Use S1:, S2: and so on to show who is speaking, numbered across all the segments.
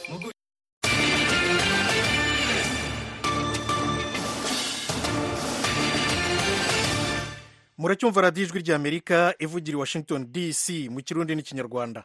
S1: muracyumva radiyo ijwi ry'amerika ivugira i Washington DC mu kirundi n'ikinyarwanda.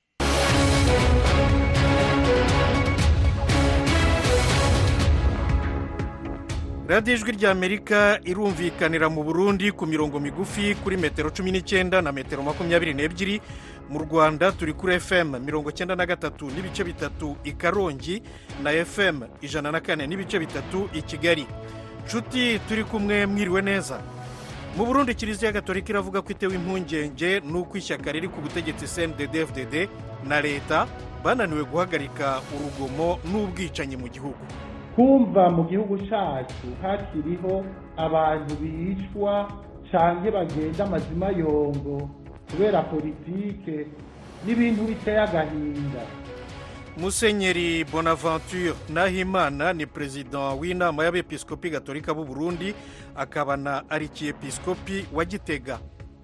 S1: radiyo ijwi ry'amerika irumvikanira mu Burundi ku mirongo migufi kuri metero 19 na metero 22. mu Rwanda turi kuri FM 93 n'ibice bitatu i Karongi na FM 104 n'ibice bitatu i Kigali. Nshuti turi kumwe mwiriwe neza. mu Burundi Kiliziya Gatolika iravuga ko itewe impungenge n'uko ishyaka riri ku butegetsi CNDD-FDD na leta bananiwe guhagarika urugomo n'ubwicanyi mu gihugu.
S2: kumva mu gihugu cyacu hakiriho abantu bicwa canke bagenda amazima yongo kubera politike n'ibintu biteye agahinda.
S1: Musenyeri Bonaventure Nahimana ni perezida w'inama y'abepiskopi Gatolika b'u Burundi, akaba na arikiepiskopi wa Gitega.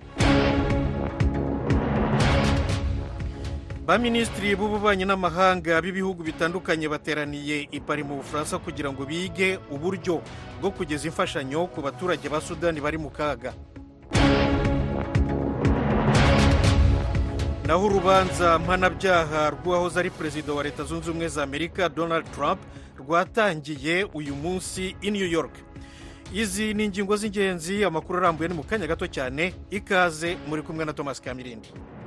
S1: Baminisitiri b'ububanyi n'amahanga b'ibihugu bitandukanye bateraniye i Paris mu Bufaransa kugira ngo bige uburyo bwo kugeza imfashanyo ku baturage ba Sudani bari mu kaga. naho urubanza mpanabyaha rw'uwahoze ari perezida wa Leta Zunze Ubumwe za Amerika Donald Trump rwatangiye uyu munsi i New York. Izi ni ingingo z'ingenzi, amakuru arambuye ni mu kanya gato cyane. Ikaze, muri kumwe na Thomas Kamirindi.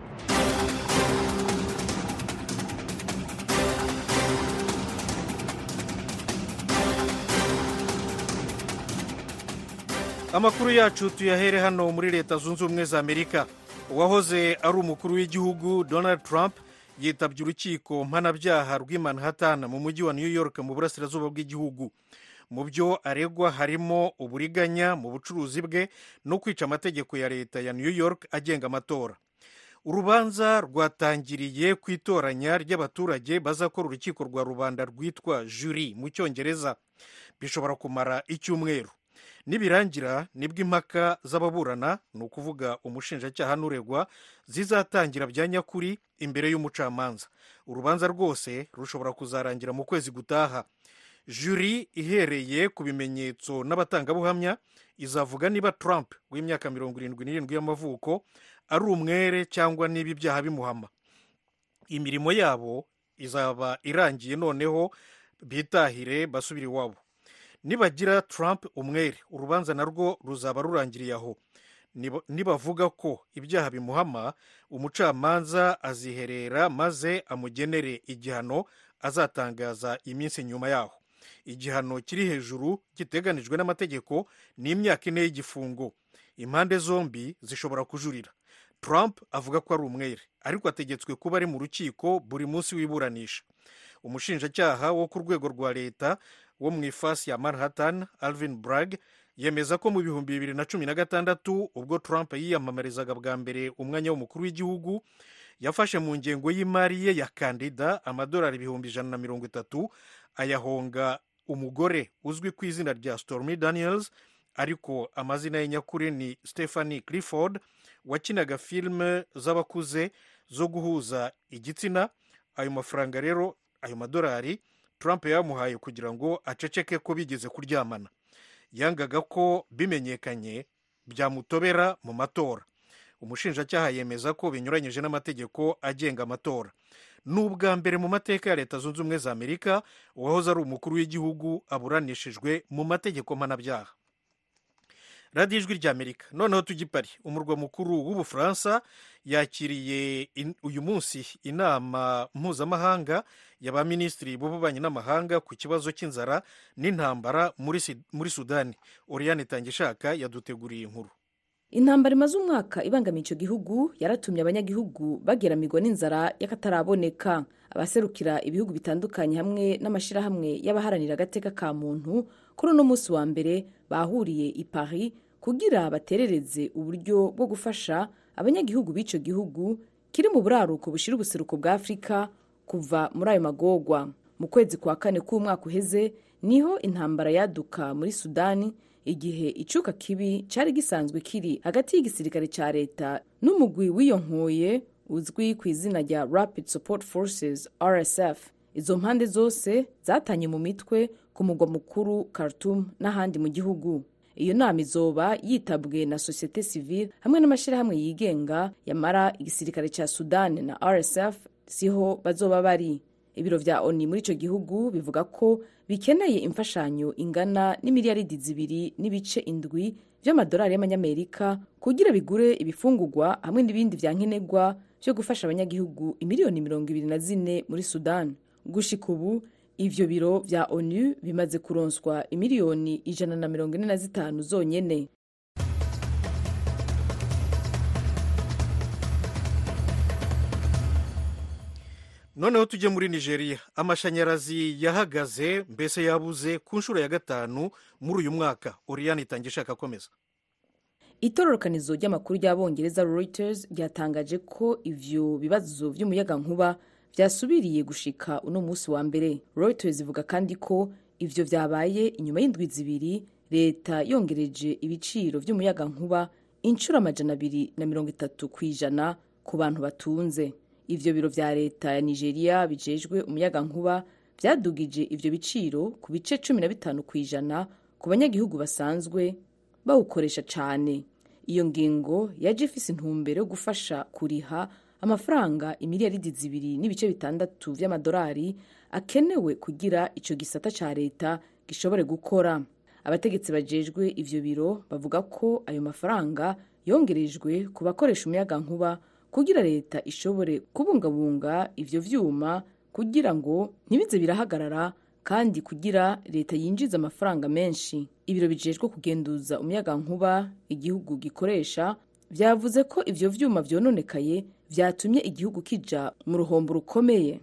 S1: Amakuru yacu tuyahere hano muri Leta Zunze Ubumwe za Amerika. Uwahoze ari umukuru w'igihugu Donald Trump yitabye urukiko mpanabyaha rw'i Manhattan mu mujyi wa New York mu burasirazuba bw'igihugu. Mu byo aregwa harimo uburiganya mu bucuruzi bwe no kwica amategeko ya leta ya New York agenga amatora. Urubanza rwatangiriye ku itoranya ry'abaturage bazakora urukiko rwa rubanda rwitwa jury mu Cyongereza. Bishobora kumara icyumweru. Nibirangira nibwo impaka z'ababurana, ni ukuvuga umushinjacyaha n'uregwa, zizatangira bya nyakuri imbere y'umucamanza. Urubanza rwose rushobora kuzarangira mu kwezi gutaha. Jury ihereye ku bimenyetso n'abatangabuhamya izavuga niba Trump w'imyaka 77 y'amavuko ari umwere cyangwa niba ibyaha bimuhama. Imirimo yabo izaba irangiye, noneho bitahire basubira iwabo. Nibagira Trump umwere, urubanza narwo ruzaba rurangiriye aho. Nibavuga ko ibyaha bimuhama, umucamanza aziherera maze amugenere igihano azatangaza iminsi nyuma yaho. Igihano kiri hejuru giteganijwe n'amategeko ni imyaka 4 y'igifungo. Impande zombi zishobora kujurira. Trump avuga ko ari umwere, ariko ategetswe kuba ari mu rukiko buri munsi w'iburanisha. Umushinjacyaha wo ku rwego rwa leta wo mu ifasi ya Manhattan, Alvin Bragg, yemeza ko mu 2016 ubwo Trump yiyamamarizaga bwa mbere umwanya w'umukuru w'igihugu, yafashe mu ngengo y'imari ye ya kandida amadolari 130,000 ayahonga umugore uzwi ku izina rya Stormy Daniels, ariko amazina ye nyakuri ni Stephanie Clifford, wakinaga filime z'abakuze zo guhuza igitsina. Ayo mafaranga rero, ayo madolari, Trump yamuhaye kugira ngo aceceke ko bigeze kuryamana. Yangaga ko bimenyekanye byamutobera mu matora. Umushinjacyaha yemeza ko binyuranyije n'amategeko agenga amatora. N'ubwa mbere mu mateka ya Leta Zunze Ubumwe za Amerika uwahoze ari umukuru w'igihugu aburanishijwe mu mategeko mpanabyaha. radiyo ijwi ry'Amerika. Noneho tujya i Paris, umurwa mukuru w'Ubufaransa, yakiriye uyu munsi inama mpuzamahanga y'abaminisitiri b'ububanyi n'amahanga ku kibazo cy'inzara n'intambara muri Sudani. Oriane Tangishaka yaduteguriye inkuru.
S3: Intambara imaze umwaka ibangamiye icyo gihugu yaratumye abanyagihugu bageramirwa n'inzara y'akataraboneka. Abaserukira ibihugu bitandukanye hamwe n'amashirahamwe y'abaharanira agateka ka muntu kuri uno munsi wa mbere bahuriye i Paris kugira baterereze uburyo bwo gufasha abanyagihugu b'icyo gihugu kiri mu buraruko bushira ubuseruko bwa Afurika kuva muri ayo magorwa. Mu kwezi kwa kane k'umwaka uheze niho intambara yaduka muri Sudani, igihe icuka kibi cyari gisanzwe kiri hagati y'igisirikare cya leta n'umugwi wiyonkoye uzwi ku izina rya Rapid Support Forces RSF. izo mpande zose zatanye mu mitwe ku mugwa mukuru Khartoum n'ahandi mu gihugu. Iyo nama izoba yitabwe na societe civile hamwe n'amashirahamwe yigenga, yamara igisirikare ca Sudan na RSF siho bazoba bari. Ibiro vya ONU muri ico gihugu bivuga ko bikeneye imfashanyo ingana n'imiliyaridi 2.7 vy'amadolari y'amanyamerika kugira bigure ibifungurwa hamwe n'ibindi vya nkenerwa vyo gufasha abanyagihugu imiliyoni 24 muri Sudan. Gushika ubu ivyo biro vya ONU bimaze kuronswa imiliyoni 145 zonyene.
S1: Noneho tujye muri Nigeria. Amashanyarazi yahagaze, mbese yabuze ku nshuro ya 5 muri uyu mwaka. Oriane itangisha akomeza.
S3: Itororokanizo ry'amakuru ry'Abongereza Reuters ryatangaje ko ivyo bibazo vy'umuyaga nkuba vyasubiriye gushika uno musi wa mbere. Reuters ivuga kandi ko ivyo vyabaye inyuma y'indwi zibiri leta yongereje ibiciro vy'umuyaga nkuba inshuro 230% ku bantu batunze. Ivyo biro vya leta ya Nigeria bijejwe umuyaga nkuba vyadugije ivyo biciro ku bice 15% ku banyagihugu basanzwe bawukoresha cane. Iyo ngingo yaje ifise intumbero yo gufasha kuriha amafaranga imiliyaridi 2.6 vy'amadolari akenewe kugira ico gisata ca leta gishobore gukora. Abategetsi bajejwe ivyo biro bavuga ko ayo mafaranga yongerejwe ku bakoresha umuyaga nkuba kugira leta ishobore kubungabunga ivyo vyuma kugira ngo ntibize birahagarara kandi kugira leta yinjiza amafaranga menshi. Ibiro bijejwe kugenduza umuyaga nkuba igihugu gikoresha vyavuze ko ivyo vyuma vyononekaye vyatumye igihugu kija mu ruhombo rukomeye.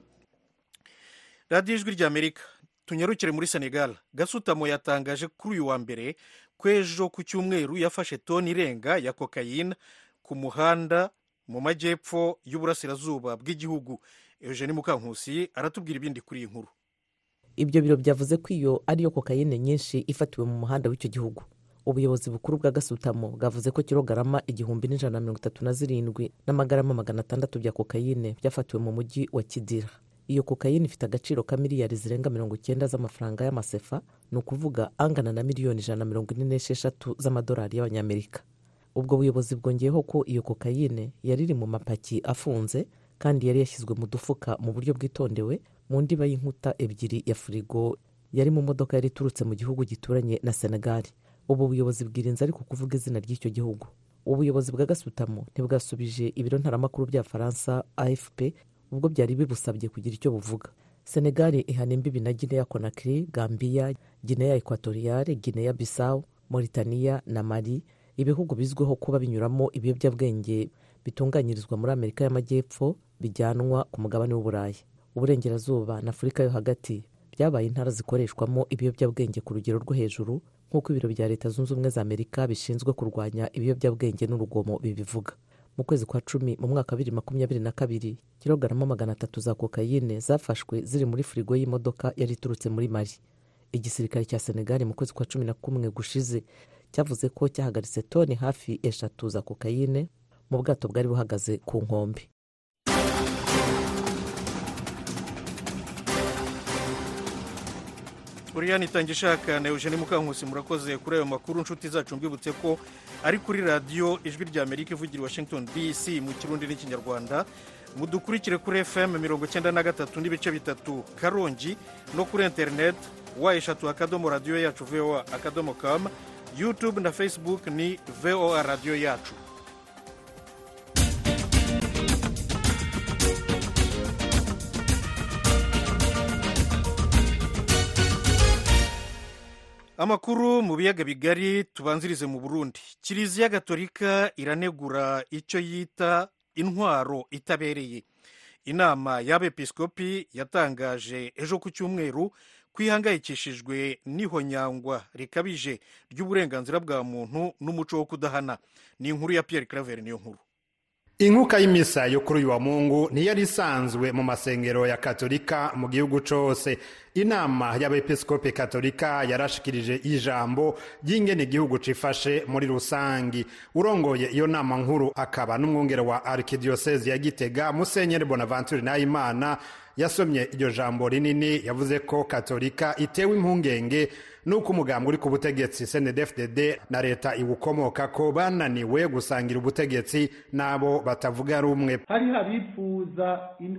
S1: Radio Ijwi ry'Amerika. Tunyarukire muri Senegal. Gasutamo yatangaje kuri uyu wa mbere kwejo ku cyumweru yafashe toni irenga ya kokayine ku muhanda mu majyepfo y'uburasirazuba bw'igihugu. Eugene Mukankusi aratubwira ibindi kuri iyi nkuru.
S4: Ibyo biro byavuze ko iyo ariyo kokayine nyinshi ifatiwe mu muhanda w'icyo gihugu. Ubuyobozi bukuru bwa Gasutamo bwavuze ko kilogarama 1137 n'amagarama 600 bya kokayine byafatiwe mu mujyi wa Kidira. Iyo kokayine ifite agaciro ka miliyari zirenga 90 z'amafaranga y'amasefa, ni ukuvuga angana na miliyoni 146 z'amadolari y'abanyamerika. Ubwo buyobozi bwongeyeho ko iyo kokayine yari iri mu mapaki afunze kandi yari yashyizwe mu dufuka mu buryo bwitondewe mu ndiba y'inkuta ebyiri ya firigo yari mu modoka yari iturutse mu gihugu gituranye na Senegal. Ubu buyobozi bwirinze ariko kuvuga izina ry'icyo gihugu. Ubuyobozi bwa Gasutamo ntibwasubije ibiro ntaramakuru bya Faransa AFP ubwo byari bibusabye kugira icyo buvuga. Senegal ihana imbibi na Guinea Conakry, Gambia, Guinea Equatoriale, Guinea Bissau, Mauritania na Mali, ibihugu bizwiho kuba binyuramo ibiyobyabwenge bitunganyirizwa muri Amerika y'Amajyepfo bijyanwa ku mugabane w'Uburayi. Uburengerazuba na Afurika yo hagati byabaye intara zikoreshwamo ibiyobyabwenge ku rugero rwo hejuru nk'uko ibiro bya Leta Zunze Ubumwe za Amerika bishinzwe kurwanya ibiyobyabwenge n'urugomo bibivuga. Mu kwezi kwa 10 mu mwaka 2022 kilogarama 300 za kokayine zafashwe ziri muri firigo y'imodoka yari iturutse muri Mali. Igisirikare cya Senegal mu kwezi kwa 11 gushize cyavuze ko cyahagaritse toni hafi 3 za kokayine mu bwato bwari buhagaze ku nkombe.
S1: Oriane itangishaka na Eugene Mukankusi murakoze kuri ayo makuru. Nshuti zacu mbibutse ko ari kuri radio Ijwi ry'Amerika ivugira Washington DC mu Kirundi n'Ikinyarwanda. Mudukurikire kuri FM 93.3 Karongi no kuri internet wa@radio-yacu.voa.com, YouTube na Facebook ni VOA Radio Yacu. Amakuru mu biyaga bigari tubanzirize mu Burundi. Kiliziya Gatolika iranegura icyo yita intwaro itabereye. Inama y'abepiskopi yatangaje ejo ku cyumweru kwihangayikishijwe n'ihonyangwa rikabije ry'uburenganzira bwa muntu n'umuco wo kudahana. Ni inkuru ya Pierre Claver niyo nkuru.
S5: Inkuka y'imisa yo kuri uyu wa Mungu ntiyari isanzwe mu masengero ya Katolika mu gihugu cose. Inama y'abepiskopi Katolika yarashikirije ijambo ry'ingene igihugu cifashe muri rusangi. Urongoye iyo nama nkuru akaba n'umwungere wa Arkidiocese ya Gitega Musenyeri Bonaventure Nahimana yasomye iryo jambo rinini yavuze ko katolika itewe impungenge nuko umugambi uri ku butegetsi CNDD-FDD na leta iwukomoka ko bananiwe gusangira ubutegetsi n'abo batavuga rumwe.
S2: Hari abifuza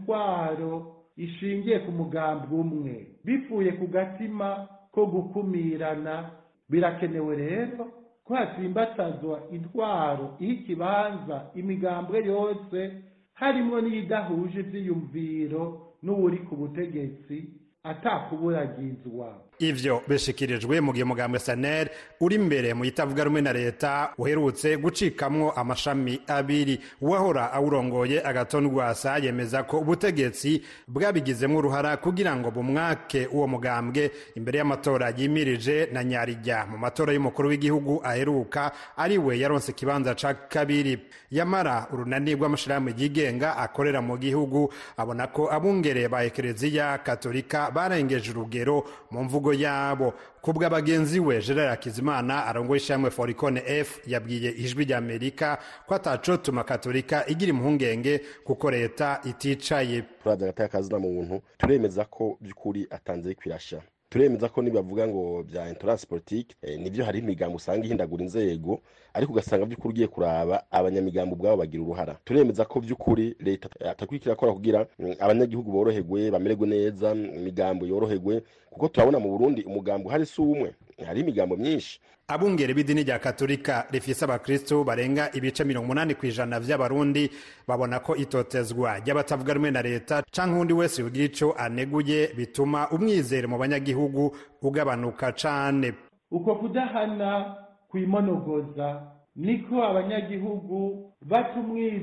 S2: intwaro ishingiye ku mugambi umwe bifuye ku gatima ko gukumirana. Birakenewe rero ko hatsimbatazwa intwaro ikibanza imigambwe yose harimo n'idahuje ivyiyumviro n'uri ku butegetsi atakuburagizwa.
S5: Ivyo bishikirijwe mu gihe umugambi SNL uri imbere mu itavuga rumwe na leta uherutse gucikamwo amashami abiri. Uwahora awurongoye Agathon Rwasa yemeza ko ubutegetsi bwabigizemwo uruhara kugira ngo bumwake uwo mugambwe imbere y'amatora yimirije na nyarijya mu matora y'umukuru w'igihugu aheruka ariwe yaronse kibanza ca kabiri. Yamara urunani rw'amashirahamwe yigenga akorera mu gihugu abona ko abungere ba Ekereziya Katolika barengeje urugero mu mvugo yabo. Kubwa bagenzi we Gerard Hakizimana arongoye ishamwe Foricone F yabwiye Ijwi rya Amerika ko atacotuma Katolika igira impungenge kuko leta iticaye.
S6: Turaza gatakaza mu muntu turemeza ko byukuri atanze kwirasha. Turemeza ko nibavuga ngo bya intolerance politique nivyo hari imigambo usanga ihindagura inzego ariko ugasanga byukuri ugiye kuraba abanyamigambo bwabo bagira uruhara. Turemeza ko byukuri leta atakwikira akora kugira abanyagihugu boroherwe bamererwe neza, imigambo yoroherwe kuko turabona mu Burundi umugambo hari sumwe hari imigambo myinshi.
S5: Abungere b'idini rya Katolika rifise abakristo barenga ibice 80% vy'abarundi babona ko itotezwa ry'abatavuga rumwe na leta canke undi wese ugira ico aneguye bituma umwizero mu banyagihugu ugabanuka cane.
S2: Uko kudahana kwimonogoza niko abanyagihugu bata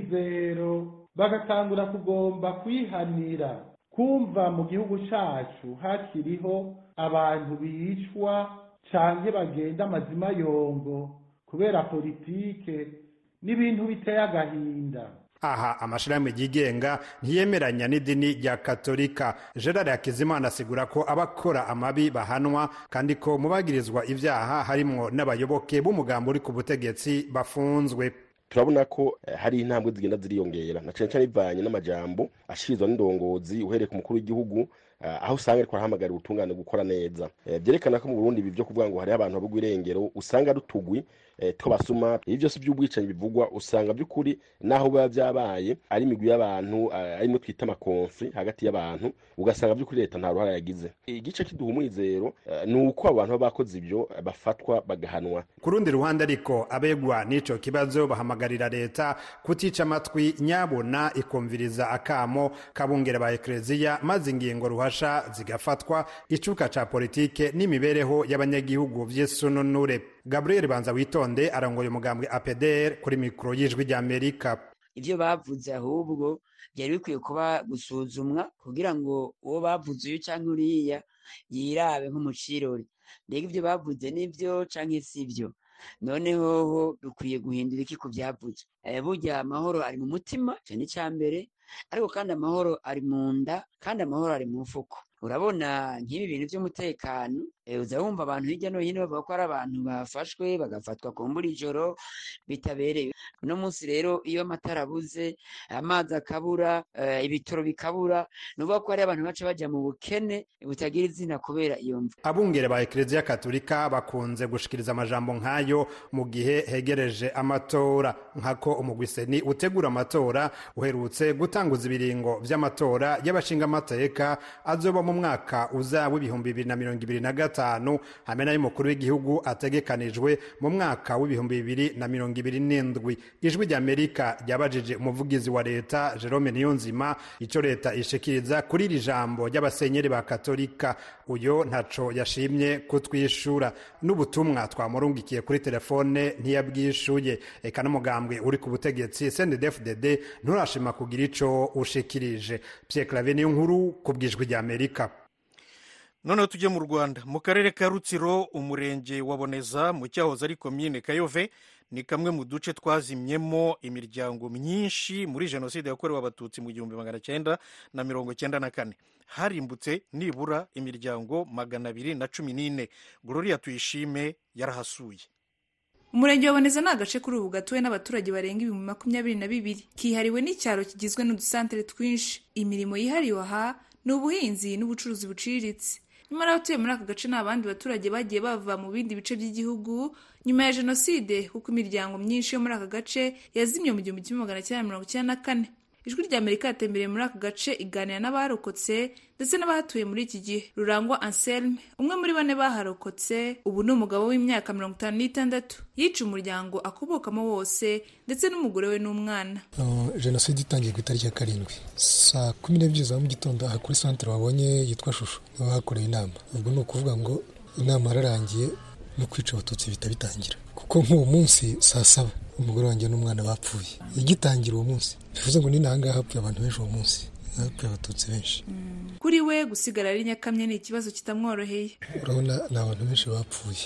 S2: umwizero bagatangura kugomba kwihanira. Kumva mu gihugu cacu hakiriho abantu bicwa canke bagenda amazima yongo kubera politike n'ibintu biteye agahinda.
S5: Aha amashirahamwe yigenga ntiyemeranya n'idini rya Katolika. Gerard Hakizimana asigura ko abakora amabi bahanwa kandi ko mubagirizwa ivyaha harimwo n'abayoboke b'umugambi uri ku butegetsi bafunzwe.
S6: Turabona ko hari intambwe zigenda ziriyongera na cyane ivanye n'amajambo ashirizwa n'indongozi uhereye ku mukuru w'igihugu aho usanga ariko arahamagara ubutungane gukora neza. Byerekana ko mu Burundi ibi byo kuvuga ngo hari abantu babugwa irengero usanga rutugwi twabasuma ibi byose by'ubwicanyi bivugwa usanga by'ukuri naho biba byabaye ari imigwi y'abantu arimo twita amakonfli hagati y'abantu ugasanga by'ukuri leta nta ruhara yagize. Igice kiduha umwizero nuko abantu bakoze ibyo bafatwa bagahanwa.
S5: Ku rundi ruhande ariko abegwa n'ico kibazo bahamagarira leta kutica amatwi nyabona ikumviriza akamo kabungere ba Ekereziya maze ingingo ruhasha zigafatwa icuka ca politike n'imibereho y'abanyagihugu vy'esununure. Gabriel Banza Witonde arangoye umugambwe APDR kuri mikro y'Ijwi rya Amerika.
S7: Ivyo bavuze ahubwo byari bikwiye kuba gusuzumwa kugira ngo uwo bavuze uyu canke uriya yirabe nk'umucirori. Mbega ivyo bavuze nivyo canke sivyo? Noneho dukwiye guhindura iki ku byavuze. Burya amahoro ari mu mutima cyane cyambere ariko kandi amahoro ari mu nda kandi amahoro ari mu mfuko. Urabona nk'ibi bintu by'umutekano uza wumva abantu hirya no hino bavuga ko ari abantu bafashwe bagafatwa ku mbura ijoro bitabereye. Uno munsi rero iyo amatara abuze amazi akabura ibitoro bikabura nuvuga ko ari abantu baca baja mu bukene butagira izina kubera iyo mvu.
S5: Abungere ba Ekereziya Katolika bakunze gushikiriza amajambo nk'ayo mu gihe hegereje amatora nkako umugwiseni utegura amatora uherutse gutanguza ibiringo vy'amatora y'abashinga amateka azoba mu mwaka uza w'ibihumbi 2025 hamwe n'ay'umukuru w'igihugu ategekanijwe mu mwaka w'ibihumbi 2027. Ijwi rya Amerika ryabajije umuvugizi wa leta Jerome Niyonzima ico leta ishikiriza kuri iri jambo ry'abasenyeri ba Katolika. Uyo ntaco yashimye kutwishura. N'ubutumwa twamurungikiye kuri telefone ntiyabwishuye. Eka n'umugambwe uri ku butegetsi CNDD-FDD nturashima kugira ico ushikirije. Pierre Claver niyo nkuru ku bw'Ijwi rya Amerika.
S1: Noneho tujye mu Rwanda mu karere ka Rutsiro umurenge wa Boneza mu cyahoze ari komine Kayove ni kamwe mu duce twazimyemo imiryango myinshi muri jenoside yakorewe abatutsi mu 1994. Harimbutse nibura imiryango 214. Gloria Tuyishime yarahasuye.
S8: Umurenge wa Boneza ni agace kuri ubu gatuwe n'abaturage barenga 22,000 kihariwe n'icyaro kigizwe n'udusantere twinshi. Imirimo yihariwe aha ni ubuhinzi n'ubucuruzi buciriritse. Nyamara abatuye muri aka gace n'abandi baturage bagiye bava mu bindi bice by'igihugu nyuma ya jenoside, kuko imiryango myinshi yo muri aka gace yazimye mu 1994. Ijwi ry'Amerika yatembereye muri aka gace iganira n'abarokotse ndetse n'abahatuye muri iki gihe. Rurangwa Anselme, umwe muri bane baharokotse, ubu ni umugabo w'imyaka 56, yica umuryango akubokamo wose ndetse n'umugore we n'umwana.
S9: Jenoside itangiye ku itariki ya 7 saa 12 za mu gitondo aha kuri centre wabonye yitwa Shusho, bahakoreye inama. Ubwo ni ukuvuga ngo inama yararangiye no kwica abatutsi bitangira, kuko nk'uwo munsi saa 7 umugore wanjye n'umwana bapfuye igitangira uwo munsi. Bivuze ngo ni nanga hapfuye abantu benshi uwo munsi, hapfuye abatutsi benshi.
S8: Kuri we gusigara ari Nyakamwe ni ikibazo kitamworoheye.
S9: Urabona ni abantu benshi bapfuye,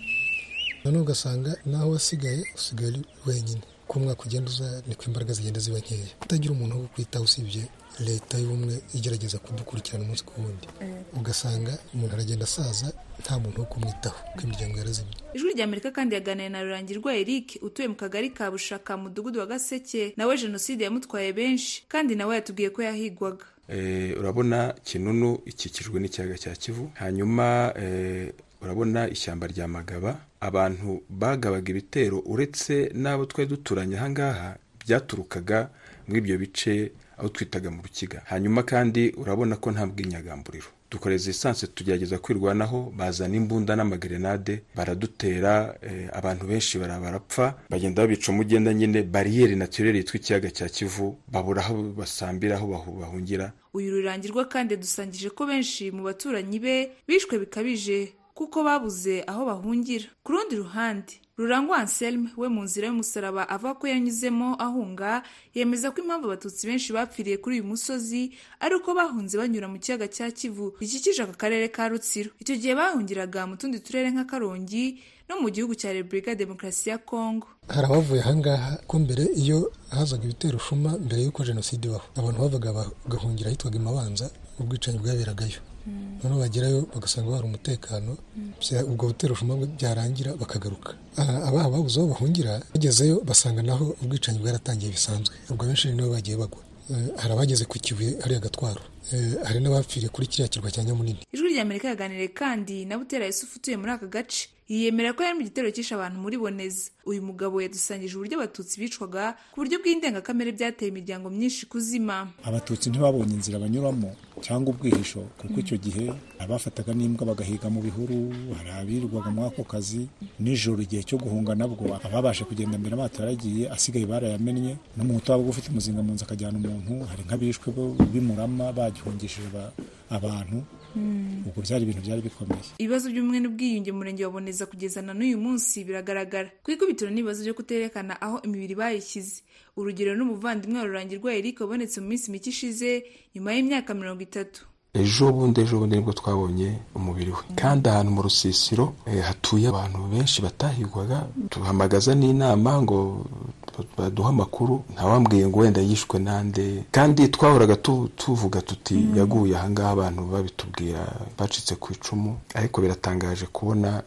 S9: none ugasanga naho wasigaye usigaye wenyine. Ku mwaka ugenda uza niko imbaraga zigenda ziba nkeya, utagira umuntu wo kwitaho usibye leta y'ubumwe igerageza kudukurikirana umunsi ku wundi. Ugasanga umuntu aragenda asaza nta muntu wo kumwitaho, kuko imiryango yarazimye.
S8: Ijwi ry'Amerika kandi yaganiriye na Rurangirwa Eric utuye mu kagari ka Bushaka mu mudugudu wa Gaseke. Nawe jenoside yamutwaye benshi kandi nawe yatubwiye ko yahigwaga.
S10: Urabona Kinunu ikikijwe n'ikiyaga cya Kivu, hanyuma urabona ishyamba rya Magaba. Abantu bagabaga ibitero uretse n'abo twari duturanye ahangaha byaturukaga muri ibyo bice aho twitaga mu Rukiga. Hanyuma kandi urabona ko nta bw'inyagamburiro, dukoreza esanse tugerageza kwirwanaho, bazana imbunda n'amagrenade baradutera, abantu benshi barapfa, bagenda babica umugenda nyine bariyeri naturelle yitwa ikiyaga cya Kivu, babura aho basambira aho bahungira.
S8: Uyu Rurangirwa kandi dusangije ko benshi mu baturanyi be bishwe bikabije kuko babuze aho bahungira. Ku rundi ruhande Rurangwa Anselme we mu nzira y'umusaraba avuga ko yanyuzemo ahunga, yemeza ko impamvu abatutsi benshi bapfiriye kuri uyu musozi ari uko bahunze banyura mu kiyaga cya Kivu gikikije aka karere ka Rutsiro. Icyo gihe bahungiraga mu tundi turere nka Karongi no mu gihugu cya Repubulika Demokarasi ya Kongo.
S9: Hari abavuye ahangaha ko mbere iyo hazaga ibitero Shuma mbere y'uko jenoside ibaho, abantu bavaga bagahungira ahitwaga Imabanza, ubwicanyi bwaberagayo. Noneho bagerayo bagasanga hari umutekano, ubwo butero Shuma byarangira bakagaruka. Abaha babuze aho bahungira, bagezeyo basanga naho ubwicanyi bwaratangiye bisanzwe. Ubwo benshi nibo bagiye bagwa. Hari abageze ku Kibuye hari agatwaro, hari n'abapfiriye kuri kiriya kirwa cya Nyamunini.
S8: Ijwi ry'Amerika yaganiriye kandi na Butera Yusufu utuye muri aka gace. Yiyemera ko yari mu gitero cyishe abantu muri Boneza. Uyu mugabo yadusangije uburyo abatutsi bicwaga ku buryo bw'indengakamere byateye imiryango myinshi kuzima.
S11: Abatutsi ntibabonye inzira banyuramo cyangwa ubwihisho, kuko icyo gihe abafataga n'imbwa bagahiga mu bihuru, hari abirirwaga muri ako kazi. Nijoro igihe cyo guhunga nabwo ababashe kugenda mbere amato yaragiye, asigaye barayamennye. N'umuntu waba ufite umuzinga mu nzu akajyana umuntu, hari nk'abishwe b'Imurama bagihungishije abantu. Ubwo byari ibintu byari bikomeye.
S8: Ibibazo by'ubumwe n'ubwiyunge mu murenge wa Boneza kugeza na n'uyu munsi biragaragara. Kwikubitiro n'ibibazo byo kuterekana aho imibiri bayishyize. Urugero n'umuvandimwe wa Rurangirwa Eric wabonetse mu minsi mike ishize nyuma y'imyaka 30.
S10: Ejo bundi nibwo twabonye umubiri we, kandi ahantu mu rusisiro hatuye abantu benshi batahigwaga. Tuhamagaza n'inama ngo baduha amakuru, ntawambwiye ngo wenda yishwe nande, kandi twahoraga tuvuga tuti yaguye ahangaha, abantu babitubwira bacitse ku icumu. Ariko biratangaje kubona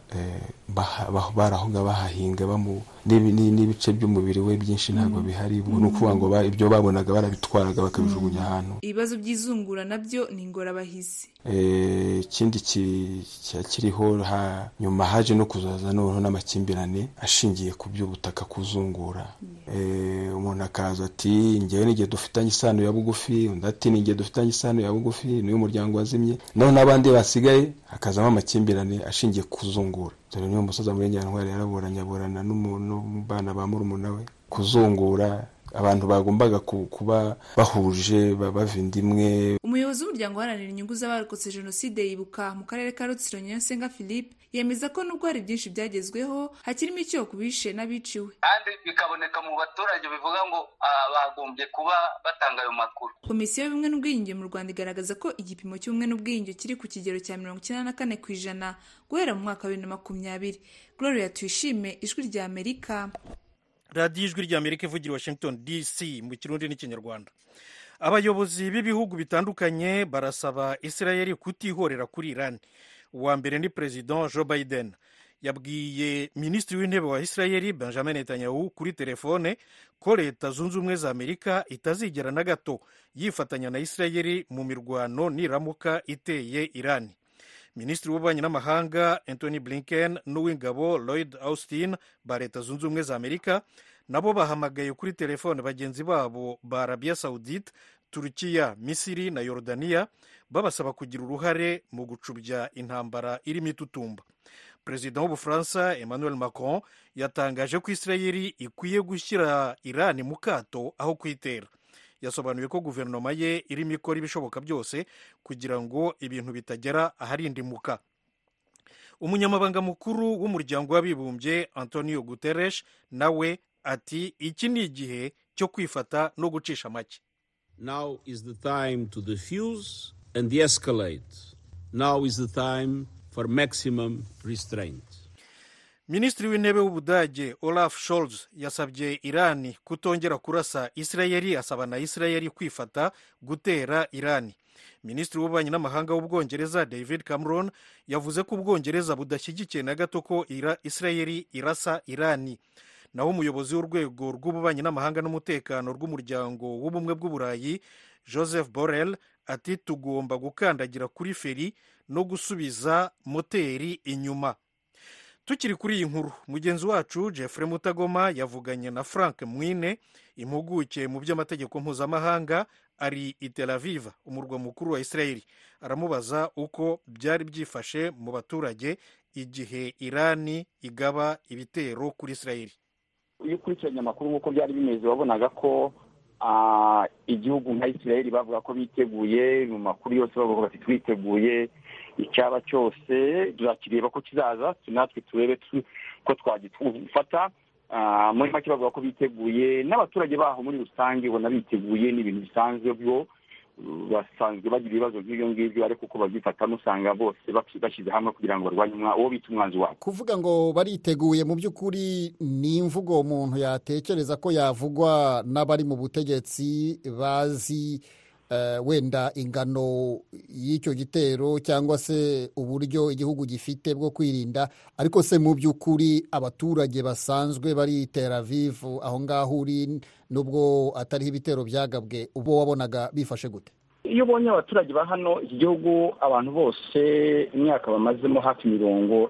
S10: barahunga bahahinga n'ibice by'umubiri we byinshi ntabwo bihari. Ubwo ni ukuvuga ngo ibyo babonaga barabitwaraga bakabijugunya ahantu.
S8: Ibibazo by'izungura nabyo ni ingorabahizi.
S10: Ikindi kiriho nyuma haje no kuzaza noneho n'amakimbirane ashingiye ku by'ubutaka kuzungura. Umuntu akaza ati njyewe n'igihe dufitanye isano ya bugufi, undi ati n'igihe dufitanye isano ya bugufi n'uyu muryango wazimye, naho n'abandi basigaye hakazamo amakimbirane ashingiye kuzungura. Dore niyo musoza muri Nyantwari yaraburana n'umubana ba murumuna we kuzungura. Abantu bagombaga kuba bahuje bavinda imwe.
S8: Umuyobozi w'umuryango uharanira inyungu z'abarokotse jenoside yibuka mu karere ka Rutsiro Nyasenga Philippe yemeza ko nubwo hari byinshi byagezweho hakirimo icyo kubishe n'abiciwe,
S12: kandi bikaboneka mu baturage bivuga ngo bagombye kuba batanga ayo makuru.
S8: Komisiyo y'ubumwe n'ubwiyunge mu Rwanda igaragaza ko igipimo cy'ubumwe n'ubwiyunge kiri ku kigero cya 94% guhera mu mwaka wa 2020. Gloria Tuyishime, Ijwi ry'Amerika.
S1: radiyo ijwi ry'Amerika ivugira Washington DC mu Kirundi n'Ikinyarwanda. Abayobozi b'ibihugu bitandukanye barasaba Israel kutihorera kuri Iran. Uwa mbere ni President Joe Biden yabwiye minisitiri w'intebe wa Israel Benjamin Netanyahu kuri telefone ko leta zunze ubumwe za Amerika itazigera na gato yifatanya na Israel mu mirwano niramuka iteye Irani. Minisitiri w'ububanyi n'amahanga Anthony Blinken n'uw'ingabo Lloyd Austin ba leta zunze ubumwe za Amerika nabo bahamagaye kuri telefone bagenzi babo ba Arabia Saudite, Turukiya, Misiri na Yorodaniya babasaba kugira uruhare mu gucubya intambara irimo itutumba. Perezida w'Ubufaransa Emmanuel Macron yatangaje ko Israel ikwiye gushyira Irani mu kato aho kwitera. Yasobanuye ko guverinoma ye irimo ikora ibishoboka byose kugira ngo ibintu bitagera aharindimuka. Umunyamabanga mukuru w'umuryango w'abibumbye Antonio Guterres nawe ati iki ni igihe cyo kwifata no gucisha make.
S13: Now is the time to defuse and de-escalate. Now is the time for maximum restraint.
S1: Minisitiri w'intebe w'Ubudage Olaf Scholz yasabye Irani kutongera kurasa Israeli, asaba na Israeli kwifata gutera Irani. Minisitiri w'ububanyi n'amahanga w'Ubwongereza David Cameron yavuze ko Ubwongereza budashyigikiye na gato ko Israeli irasa Irani. Naho umuyobozi w'urwego rw'ububanyi n'amahanga n'umutekano rw'umuryango w'ubumwe bw'Uburayi Joseph Borrell ati tugomba gukandagira kuri feri no gusubiza moteri inyuma. Tukiri kuri iyi nkuru, mugenzi wacu Jeffrey Mutagoma yavuganye na Frank Mwine, impuguke mu by'amategeko mpuzamahanga, ari i Tel Aviv, umurwa mukuru wa Israeli. Aramubaza uko byari byifashe mu baturage igihe Irani igaba ibitero kuri Israeli.
S14: Iyo ukurikiranye amakuru nk'uko byari bimeze wabonaga ko igihugu nka Israeli bavuga ko biteguye, mu makuru yose bavuga bati twiteguye icyaba cyose tuzakireba ko kizaza, natwe turebe ko twagifata. Muri make bavuga ko biteguye, n'abaturage baho muri rusange ubona biteguye, n'ibintu bisanzwe byo basanzwe bagira ibibazo nk'ibyo ngibyo, ariko uko babyifatamo usanga bose bashyize hamwe kugira ngo barwanye uwo bita umwanzi wabo.
S15: Kuvuga ngo bariteguye mu by'ukuri ni imvugo umuntu yatekereza ko yavugwa n'abari mu butegetsi bazi wenda ingano y'icyo gitero cyangwa se uburyo igihugu gifite bwo kwirinda, ariko se mu by'ukuri abaturage basanzwe bari Tel Aviv aho ngaho uri, nubwo atariho ibitero byagabwe, ubo wabonaga bifashe gute?
S14: Iyo ubonye abaturage ba hano iki gihugu, abantu bose imyaka bamazemo hafi mirongo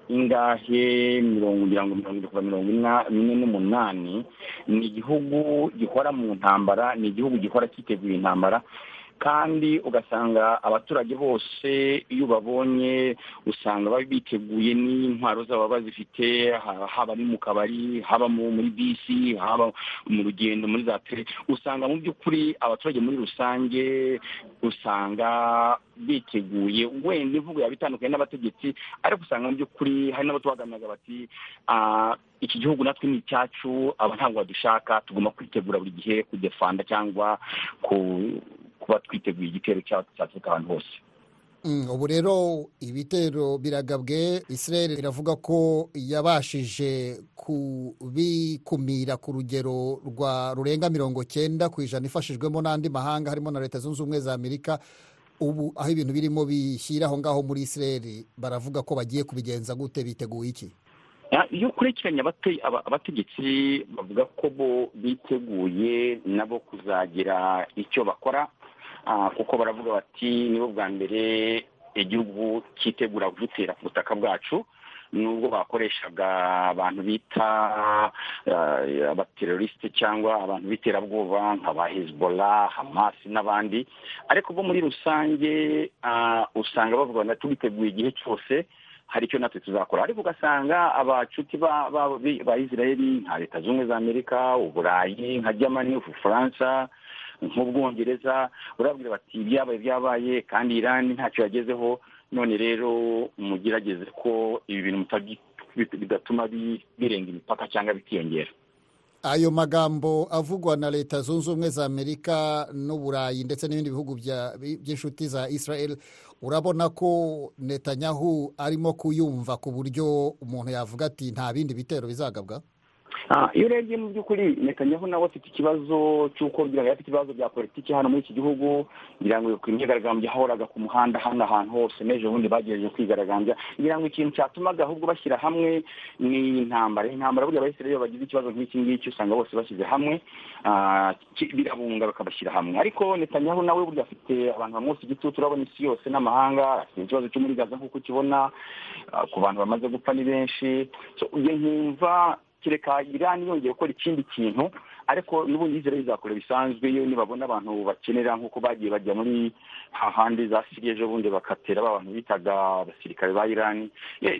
S14: 48, ni igihugu gihora mu ntambara, ni igihugu gihora cyiteguye intambara, kandi ugasanga abaturage bose iyo babonye usanga biteguye n'intwaro zabo bazifite, haba ni mu kabari, haba muri bisi, haba mu rugendo muri za tele. Usanga mu by'ukuri abaturage muri rusange usanga biteguye, wenda imvugo yabitandukanye n'abategetsi, ariko usanga mu by'ukuri hari n'abo twaganiraga bati iki gihugu natwe ni icyacu, aba ntabwo badushaka, tugomba kwitegura buri gihe kudefanda cyangwa kuba twiteguye igitero cyaturuka ahantu hose.
S15: Ubu rero ibitero biragabwe, Israel iravuga ko yabashije kubikumira ku rugero rurenga 90% ifashijwemo n'andi mahanga harimo na Leta Zunze Ubumwe za Amerika. Ubu aho ibintu birimo bishyira aho ngaho muri Israel baravuga ko bagiye kubigenza gute, biteguye iki?
S14: Iyo ukurikiranye abategetsi bavuga ko bo biteguye nabo kuzagira icyo bakora, kuko baravuga bati nibo bwa mbere igihugu cyitegura gutera ku butaka bwacu, nubwo bakoreshaga abantu bita abateroriste cyangwa abantu b'iterabwoba nka ba Hezbollah, Hamas n'abandi, ariko bo muri rusange usanga bavuga bati tubiteguye igihe cyose hari icyo natwe tuzakora. Ariko ugasanga abacuti ba Israeli nka Leta Zunze Ubumwe za Amerika, Uburayi nka Germany, Ubufaransa, nk'Ubwongereza, urabwira bati byabaye kandi Iran ntacyo yagezeho, none rero mugerageze ko ibi bintu bidatuma birenga imipaka cyangwa bikiyongera.
S15: Ayo magambo avugwa na Leta Zunze Ubumwe za Amerika n'Uburayi ndetse n'ibindi bihugu by'inshuti za Israel, urabona ko Netanyahu arimo kuyumva ku buryo umuntu yavuga ati nta bindi bitero bizagabwa?
S14: iyo urebye mu by'ukuri Netanyahu nawe afite ikibazo cy'uko kugira ngo afite ibibazo bya politiki hano muri iki gihugu, ngira ngo imyigaragambyo yahoraga ku muhanda hano ahantu hose, n'ejo bundi bagerageje kwigaragambya, ngira ngo ikintu cyatumaga ahubwo bashyira hamwe ni intambara burya Abisirayeli iyo bagize ikibazo nk'iki ngiki usanga bose bashyize hamwe birabunga bakabashyira hamwe. Ariko Netanyahu nawe burya afite abantu bamwose igitutu, urabona isi yose n'amahanga, afite ikibazo cyo muri Gaza nk'uko ukibona, ku bantu bamaze gupfa ni benshi. Iyo nkumva kereka Iran yongeye gukora ikindi kintu, ariko n'ubundi Israel izakora bisanzwe iyo nibabona abantu bakenera nk'uko bagiye bajya muri hahandi za Syria ejo bundi bakatera abantu bitaga abasirikare ba Iran.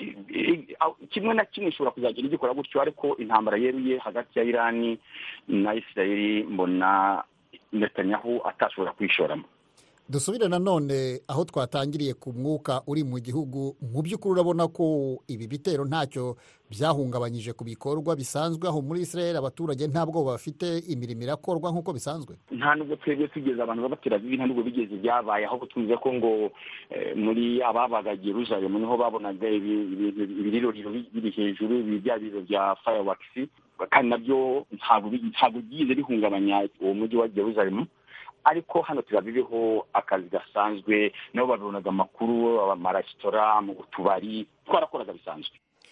S14: Kimwe na kimwe ishobora kuzagira igikora gutyo, ariko intambara yeruye hagati ya Iran na Israel mbona Netanyahu atashobora kwishoramo.
S15: Dusubire nanone aho twatangiriye ku mwuka uri mu gihugu. Mu by'ukuri urabona ko ibi bitero ntacyo byahungabanyije ku bikorwa bisanzwe aho muri Israel, abaturage ntabwo bafite imirimo irakorwa nk'uko bisanzwe.
S14: Nta nubwo twebwe tugeze abantu babatera bibi, nta nubwo bigeze byabaye, aho twumve ko ngo muri ababaga Jerusalem niho babonaga ibiriro biri hejuru, bya biro bya fireworks, kandi nabyo ntabwo byize bihungabanya uwo mujyi wa Jerusalem. Ariko hano turabiriho akazi gasanzwe, nabo babonaga amakuru, amaresitora, mu tubari, twarakoraga bisanzwe.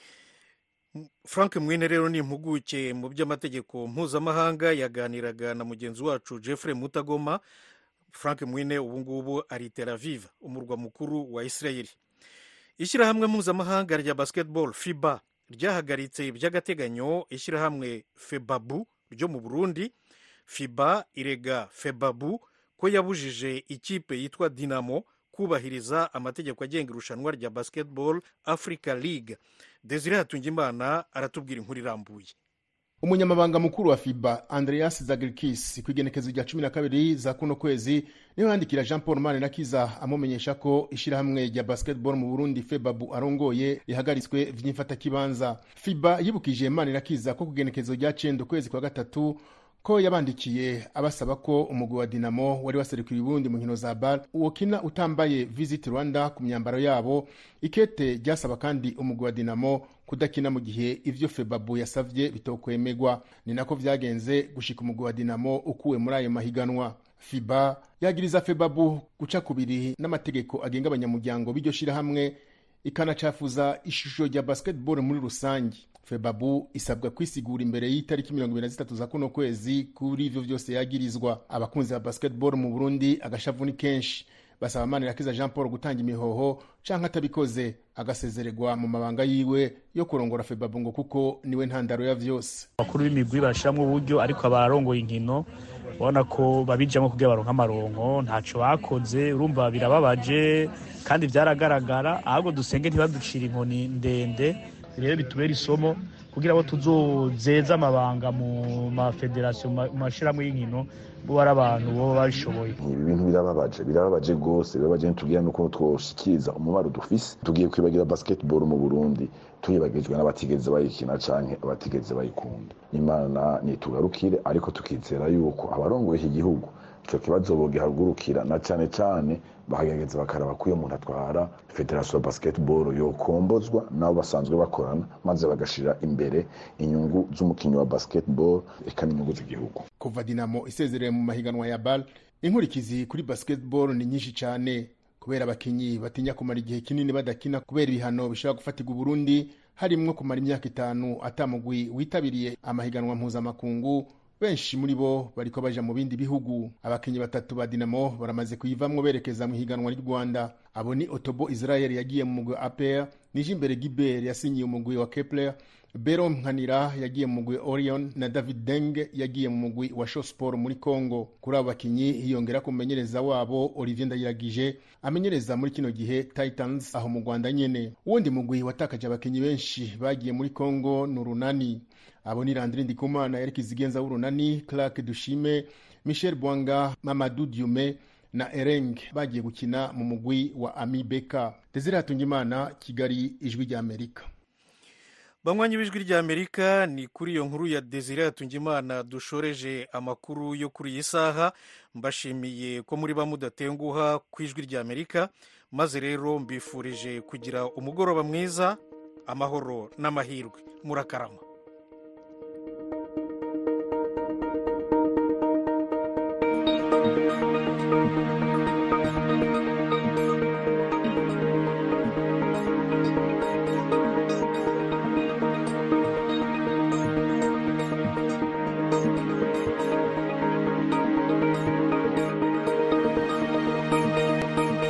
S1: Frank Mwine rero ni impuguke mu by'amategeko mpuzamahanga, yaganiraga na mugenzi wacu Jeffrey Mutagoma. Frank Mwine ubu ngubu ari Tel Aviv, umurwa mukuru wa Israeli. Ishyirahamwe mpuzamahanga rya basketball FIBA ryahagaritse by'agateganyo ishyirahamwe FEBABU ryo mu Burundi. FIBA irega FEBABU ko yabujije ikipe yitwa Dinamo kubahiriza amategeko agenga irushanwa rya Basketball Africa League. Desire Hatungimana aratubwira inkuru irambuye.
S16: Umunyamabanga mukuru wa FIBA Andreas Zagirkis ku igenekezo rya 12 za kuno kwezi niho yandikira Jean Paul Manirakiza amumenyesha ko ishyirahamwe rya basketball mu Burundi FEBABU arongoye rihagaritswe vy'imfata kibanza. FIBA yibukije Manirakiza ko kugenekezo rya 9 kwezi kwa gatatu ko yabandikiye abasaba ko umugwi wa Dinamo wari waserukira Burundi mu nkino za BAL wokina utambaye Visit Rwanda ku myambaro yabo. Ikete ryasaba kandi umugwi wa Dinamo kudakina mu gihe ivyo FEBABU yasavye bitokwemegwa. Ni nako vyagenze gushika umugwi wa Dinamo ukuwe muri ayo mahiganwa. FIBA yagiriza FEBABU guca kubiri n'amategeko agenga abanyamuryango b'iryo shirahamwe, ikanacafuza ishusho rya basketball muri rusangi. FEBABU isabwa kwisigura imbere y'itariki 23 za kuno kwezi kuri ivyo vyose yagirizwa. Abakunzi ba basketball mu Burundi agashavu ni kenshi, basaba Manirakiza Jean Paul gutanga imihoho canke atabikoze agasezererwa mu mabanga yiwe yo kurongora FEBABU ngo kuko niwe ntandaro ya vyose.
S17: Bakuru b'imigwi bashiramwe uburyo, ariko abarongoye inkino ubona ko babijamwe kugira baronka amaronko, ntaco bakoze. Urumva birababaje kandi vyaragaragara, ahubwo dusenge ntibaducira inkoni ndende. Rero bitubera isomo kugira abo tuzozeza amabanga mu mafederation mu mashiramwe y'inkino bo ari abantu bo babishoboye.
S18: Ibintu birababaje gose, birababaje tugiye nuko twoshikiza umubaro dufise. Tugiye kwibagira basketball mu Burundi tuyibagizwe n'abatigeze bayikina canke abatigeze bayikunda. Imana nitugarukire, ariko tukizera yuko abarongoye iki gihugu ico kibazo bogihagurukira, na cane cane bahagerageza bakaraba ko uyo muntu atwara Federation Basketball yokombozwa nabo basanzwe bakorana, maze bagashira imbere inyungu z'umukinyi wa basketball eka n'inyungu z'igihugu.
S16: Kuva Dinamo isezereye mu mahiganwa ya BAL, inkurikizi kuri basketball ni nyinshi cyane, kubera abakinyi batinya kumara igihe kinini badakina kubera ibihano bishobora gufatirwa Burundi, harimwo kumara imyaka 5 atamugwi witabiriye amahiganwa mpuzamakungu. Benshi muri bo bariko baja mu bindi bihugu. Abakinyi 3 ba Dinamo baramaze kuyivamwo berekeza mu higanwa ry'u Rwanda. Abo ni Otobo Israel yagiye mu mugwi APR, Nijimbere Gilbert yasinyiye umugwi wa Kepler, Bero Mkanira yagiye mu mugwi Orion, na David Deng yagiye mu mugwi wa Show Sport muri Congo. Kuri abo bakinyi hiyongera kumenyereza wabo Olivier Ndayiragije amenyereza muri kino gihe Titans aho mu Rwanda nyene. Uwundi mugwi watakaje abakinyi benshi bagiye muri Congo n'Urunani. Abo ni Landry Ndikumana, Eric Zigenza w'Urunani, Clark Dushime, Michel Bwanga, Mamadou Diume na Ereng bagiye gukina mu mugwi wa Amibeka. Desire Hatungimana, Kigali, Ijwi rya Amerika.
S1: Banywanyi b'Ijwi rya Amerika, ni kuri iyo nkuru ya Desire Hatungimana dushoreje amakuru yo kuri iyi saha. Mbashimiye ko muri bamudatenguha ku Ijwi rya Amerika, maze rero mbifurije kugira umugoroba mwiza, amahoro n'amahirwe. Murakarama.